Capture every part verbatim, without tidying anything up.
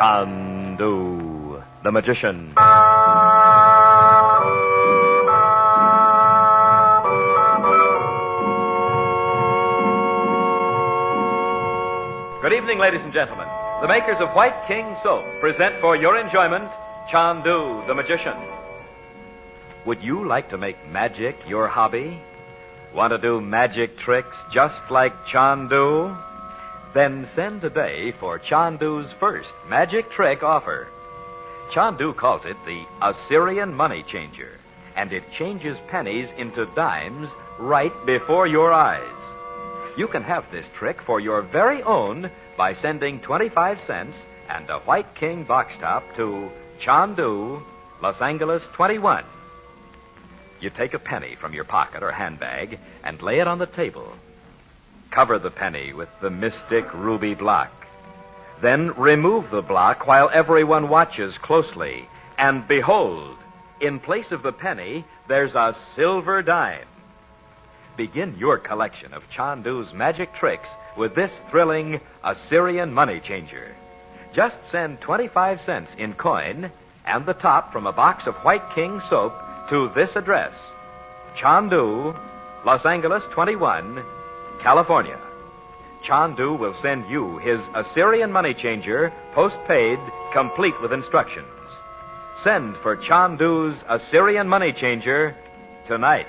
Chandu, the magician. Good evening, ladies and gentlemen. The makers of White King Soap present for your enjoyment Chandu, the magician. Would you like to make magic your hobby? Want to do magic tricks just like Chandu? Then send today for Chandu's first magic trick offer. Chandu calls it the Assyrian Money Changer, and it changes pennies into dimes right before your eyes. You can have this trick for your very own by sending twenty-five cents and a White King box top to Chandu, Los Angeles twenty-one. You take a penny from your pocket or handbag and lay it on the table. Cover the penny with the mystic ruby block. Then remove the block while everyone watches closely. And behold, in place of the penny, there's a silver dime. Begin your collection of Chandu's magic tricks with this thrilling Assyrian Money Changer. Just send twenty-five cents in coin and the top from a box of White King soap to this address: Chandu, Los Angeles twenty-one, California. Chandu will send you his Assyrian Money Changer, postpaid, complete with instructions. Send for Chandu's Assyrian Money Changer tonight.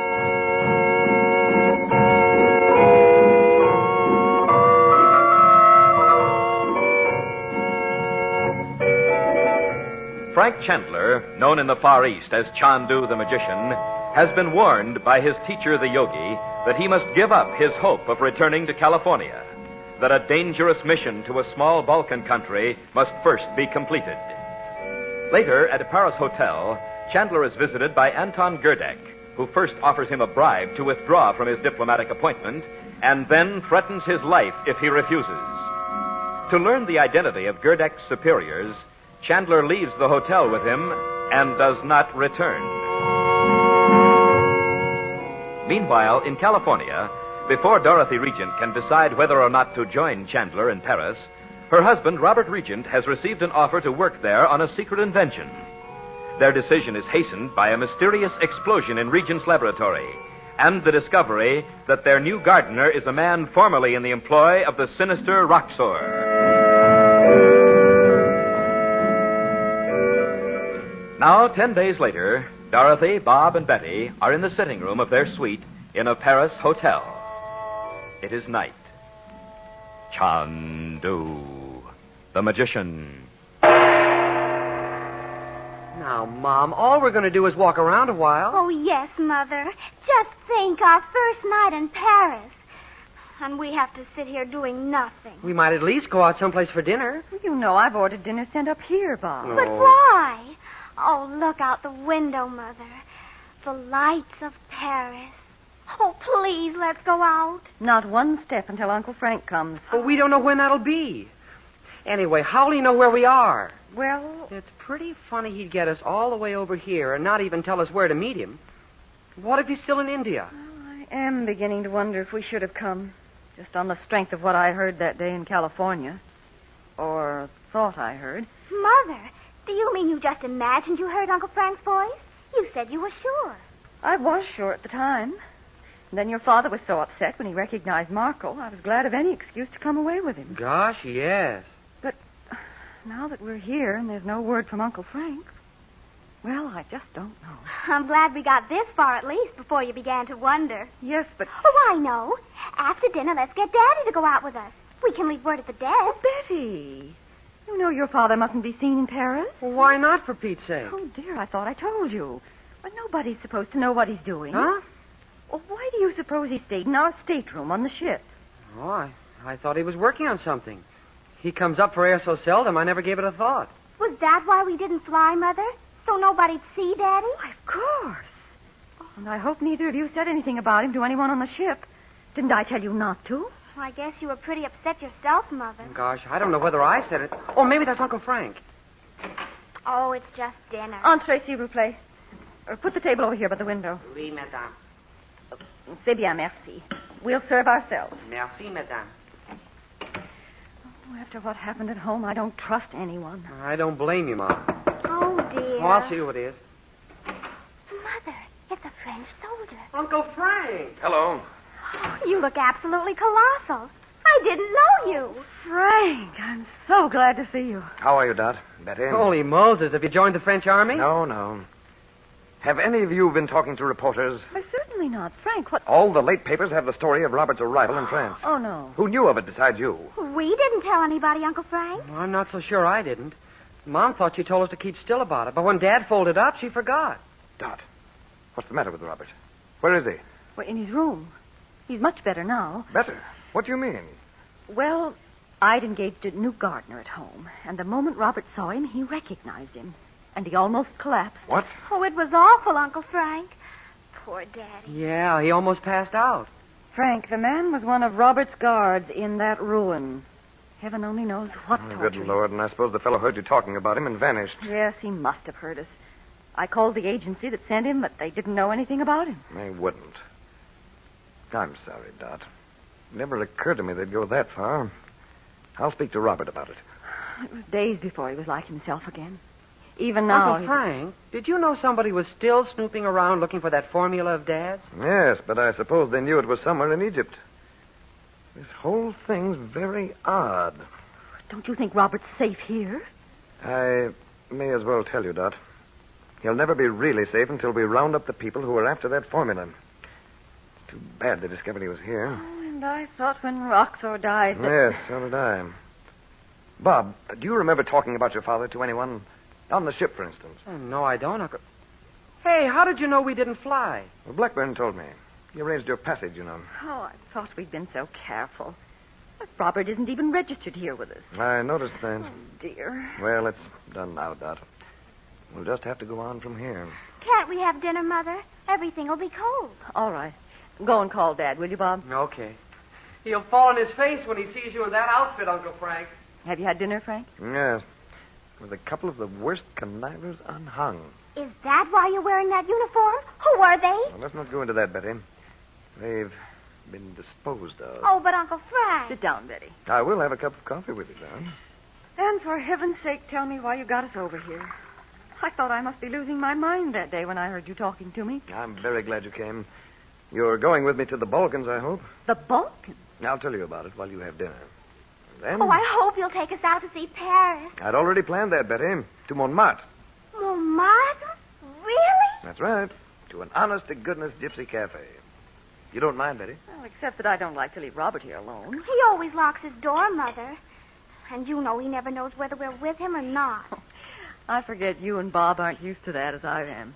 Frank Chandler, known in the Far East as Chandu the Magician, has been warned by his teacher, the Yogi, that he must give up his hope of returning to California, that a dangerous mission to a small Balkan country must first be completed. Later, at a Paris hotel, Chandler is visited by Anton Gerdek, who first offers him a bribe to withdraw from his diplomatic appointment and then threatens his life if he refuses. To learn the identity of Gerdek's superiors, Chandler leaves the hotel with him and does not return. Meanwhile, in California, before Dorothy Regent can decide whether or not to join Chandler in Paris, her husband, Robert Regent, has received an offer to work there on a secret invention. Their decision is hastened by a mysterious explosion in Regent's laboratory and the discovery that their new gardener is a man formerly in the employ of the sinister Roxor. Now, ten days later, Dorothy, Bob, and Betty are in the sitting room of their suite in a Paris hotel. It is night. Chandu, the magician. Now, Mom, all we're going to do is walk around a while. Oh, yes, Mother. Just think, our first night in Paris. And we have to sit here doing nothing. We might at least go out someplace for dinner. You know I've ordered dinner sent up here, Bob. Oh. But why? Oh, look out the window, Mother. The lights of Paris. Oh, please, let's go out. Not one step until Uncle Frank comes. But we don't know when that'll be. Anyway, how will he know where we are? Well, It's pretty funny he'd get us all the way over here and not even tell us where to meet him. What if he's still in India? I am beginning to wonder if we should have come. Just on the strength of what I heard that day in California. Or thought I heard. Mother, do you mean you just imagined you heard Uncle Frank's voice? You said you were sure. I was sure at the time. And then your father was so upset when he recognized Marco, I was glad of any excuse to come away with him. Gosh, yes. But now that we're here and there's no word from Uncle Frank, well, I just don't know. I'm glad we got this far at least before you began to wonder. Yes, but... Oh, I know. After dinner, let's get Daddy to go out with us. We can leave word at the desk. Oh, Betty, you know your father mustn't be seen in Paris. Well, why not, for Pete's sake? Oh, dear, I thought I told you. But nobody's supposed to know what he's doing. Huh? Well, why do you suppose he stayed in our stateroom on the ship? Oh, I, I thought he was working on something. He comes up for air so seldom, I never gave it a thought. Was that why we didn't fly, Mother? So nobody'd see Daddy? Why, of course. Oh, and I hope neither of you said anything about him to anyone on the ship. Didn't I tell you not to? I guess you were pretty upset yourself, Mother. Gosh, I don't know whether I said it. Oh, maybe that's Uncle Frank. Oh, it's just dinner. Entree, s'il vous plaît. Uh, put the table over here by the window. Oui, madame. C'est bien, merci. We'll serve ourselves. Merci, madame. Oh, after After what happened at home, I don't trust anyone. I don't blame you, Mom. Oh, dear. Oh, I'll see who it is. Mother, it's a French soldier. Uncle Frank. Hello. Oh, you look absolutely colossal. I didn't know you. Frank, I'm so glad to see you. How are you, Dot? Betty? Holy Moses, have you joined the French army? No, no. Have any of you been talking to reporters? Why, certainly not. Frank, what... All the late papers have the story of Robert's arrival in France. Oh, no. Who knew of it besides you? We didn't tell anybody, Uncle Frank. Well, I'm not so sure I didn't. Mom thought she told us to keep still about it, but when Dad folded up, she forgot. Dot, what's the matter with Robert? Where is he? Well, in his room. He's much better now. Better? What do you mean? Well, I'd engaged a new gardener at home, and the moment Robert saw him, he recognized him. And he almost collapsed. What? Oh, it was awful, Uncle Frank. Poor Daddy. Yeah, he almost passed out. Frank, the man was one of Robert's guards in that ruin. Heaven only knows what Oh, torture. good Lord, and I suppose the fellow heard you talking about him and vanished. Yes, he must have heard us. I called the agency that sent him, but they didn't know anything about him. They wouldn't. I'm sorry, Dot. It never occurred to me they'd go that far. I'll speak to Robert about it. It was days before he was like himself again. Even now... Uncle he- Frank, did you know somebody was still snooping around looking for that formula of Dad's? Yes, but I suppose they knew it was somewhere in Egypt. This whole thing's very odd. Don't you think Robert's safe here? I may as well tell you, Dot. He'll never be really safe until we round up the people who are after that formula. It's too bad they discovered he was here. Oh, and I thought when Roxor died that... Yes, so did I. Bob, do you remember talking about your father to anyone? On the ship, for instance. Oh, no, I don't, Uncle. Hey, how did you know we didn't fly? Well, Blackburn told me. He arranged your passage, you know. Oh, I thought we'd been so careful. But Robert isn't even registered here with us. I noticed that. Oh, dear. Well, it's done now, Dot. We'll just have to go on from here. Can't we have dinner, Mother? Everything will be cold. All right. Go and call Dad, will you, Bob? Okay. He'll fall on his face when he sees you in that outfit, Uncle Frank. Have you had dinner, Frank? Yes. With a couple of the worst connivers unhung. Is that why you're wearing that uniform? Who are they? Well, let's not go into that, Betty. They've been disposed of. Oh, but Uncle Frank. Sit down, Betty. I will have a cup of coffee with you, Don. And for heaven's sake, tell me why you got us over here. I thought I must be losing my mind that day when I heard you talking to me. I'm very glad you came. You're going with me to the Balkans, I hope. The Balkans? I'll tell you about it while you have dinner. And then... Oh, I hope you'll take us out to see Paris. I'd already planned that, Betty. To Montmartre. Montmartre? Really? That's right. To an honest-to-goodness gypsy cafe. You don't mind, Betty? Well, except that I don't like to leave Robert here alone. He always locks his door, Mother. And you know he never knows whether we're with him or not. I forget you and Bob aren't used to that as I am.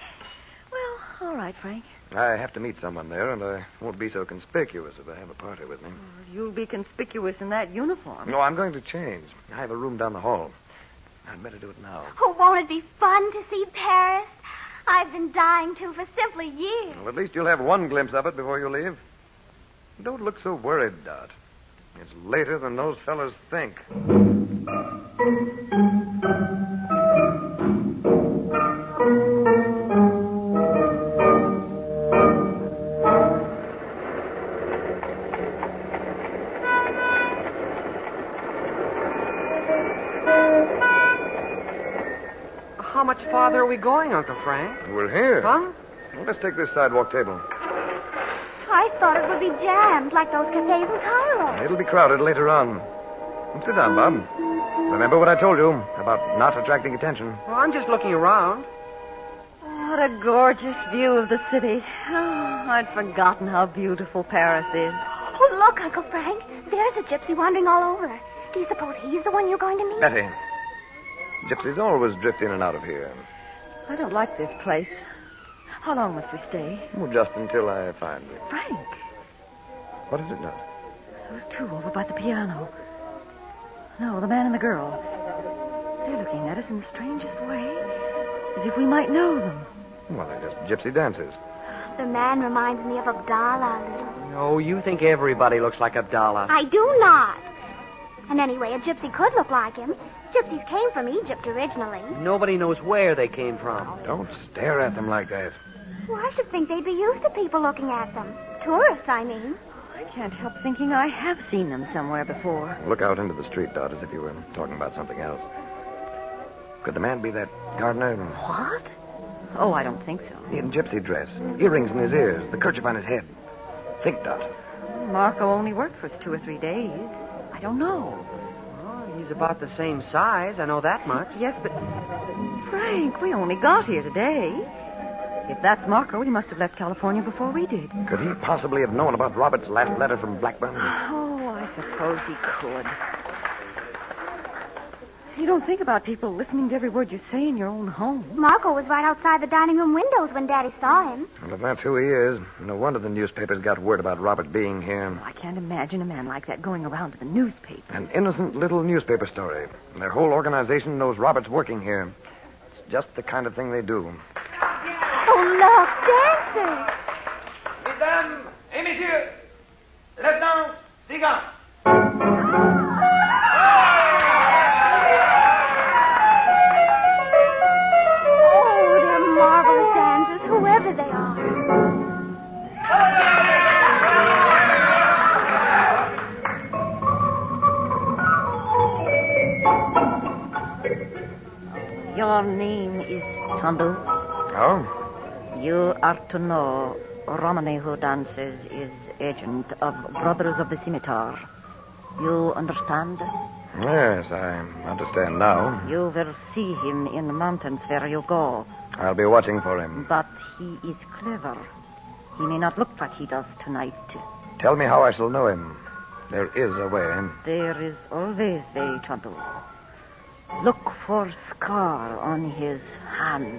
Well, all right, Frank. I have to meet someone there, and I won't be so conspicuous if I have a party with me. You'll be conspicuous in that uniform. No, I'm going to change. I have a room down the hall. I'd better do it now. Oh, won't it be fun to see Paris? I've been dying to for simply years. Well, at least you'll have one glimpse of it before you leave. Don't look so worried, Dot. It's later than those fellas think. How much farther are we going, Uncle Frank? We're here. Huh? Well, let's take this sidewalk table. I thought it would be jammed like those cafes in Cairo. It'll be crowded later on. Sit down, Bob. Remember what I told you about not attracting attention. Well, I'm just looking around. What a gorgeous view of the city. Oh, I'd forgotten how beautiful Paris is. Oh, look, Uncle Frank. There's a gypsy wandering all over. Do you suppose he's the one you're going to meet? Betty, gypsies always drift in and out of here. I don't like this place. How long must we stay? Well, just until I find you. Frank, What is it now? those two over by the piano. No, the man and the girl. They're looking at us in the strangest way, as if we might know them. Well, they're just gypsy dances. The man reminds me of Abdallah a little. No, you think everybody looks like Abdallah. I do not. And anyway, a gypsy could look like him. Gypsies came from Egypt originally. Nobody knows where they came from. Don't stare at them like that. Well, I should think they'd be used to people looking at them. Tourists, I mean. I can't help thinking I have seen them somewhere before. Look out into the street, Dot, as if you were talking about something else. Could the man be that gardener? What? Oh, I don't think so. In gypsy dress, earrings in his ears, the kerchief on his head. Think, Dot. Marco only worked for two or three days. I don't know. Oh, he's about the same size. I know that much. Yes, but... Frank, we only got here today. If that's Marco, he must have left California before we did. Could he possibly have known about Robert's last letter from Blackburn? Oh, I suppose he could. You don't think about people listening to every word you say in your own home. Marco was right outside the dining room windows when Daddy saw him. Well, if that's who he is, no wonder the newspapers got word about Robert being here. I can't imagine a man like that going around to the newspaper. An innocent little newspaper story. Their whole organization knows Robert's working here. It's just the kind of thing they do. Oh, look, dancers. Mesdames et messieurs, Lieutenant Sigan. Oh, they're marvelous dancers, whoever they are. Your name is Chandu. Oh? You are to know Romany, who dances, is agent of Brothers of the Scimitar. You understand? Yes, I understand now. You will see him in the mountains where you go. I'll be watching for him. But he is clever. He may not look like he does tonight. Tell me how I shall know him. There is a way. There is always way, Chandu. Look for scar on his hand.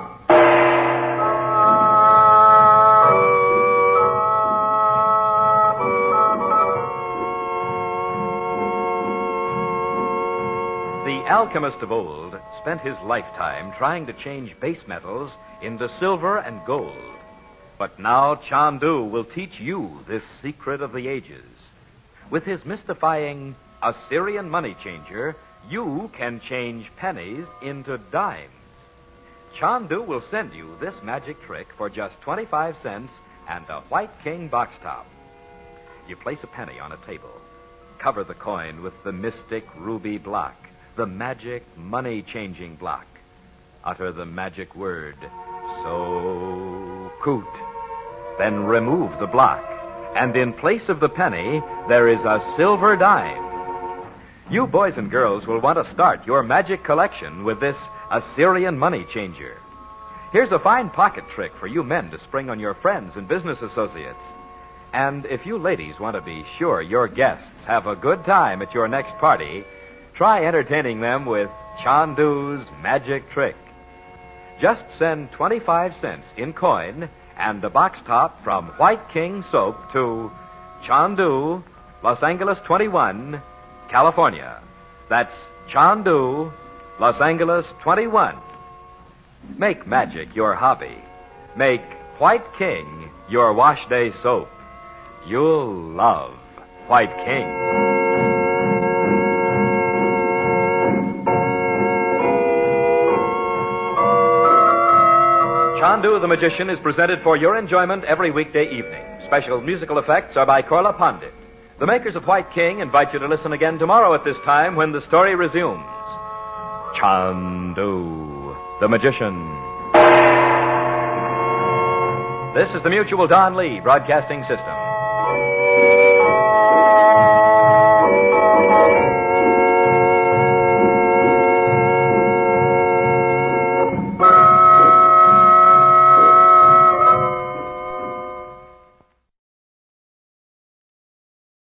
The alchemist of old spent his lifetime trying to change base metals into silver and gold. But now Chandu will teach you this secret of the ages. With his mystifying Assyrian money changer, you can change pennies into dimes. Chandu will send you this magic trick for just twenty-five cents and a White King box top. You place a penny on a table. Cover the coin with the mystic ruby block, the magic money-changing block. Utter the magic word, so coot. Then remove the block, and in place of the penny, there is a silver dime. You boys and girls will want to start your magic collection with this Assyrian money changer. Here's a fine pocket trick for you men to spring on your friends and business associates. And if you ladies want to be sure your guests have a good time at your next party, try entertaining them with Chandu's magic trick. Just send twenty-five cents in coin and a box top from White King Soap to Chandu, Los Angeles twenty-one, California. That's Chandu, Los Angeles twenty-one. Make magic your hobby. Make White King your wash day soap. You'll love White King. Chandu the Magician is presented for your enjoyment every weekday evening. Special musical effects are by Korla Pandit. The makers of White King invite you to listen again tomorrow at this time when the story resumes. Chandu the Magician. This is the Mutual Don Lee Broadcasting System.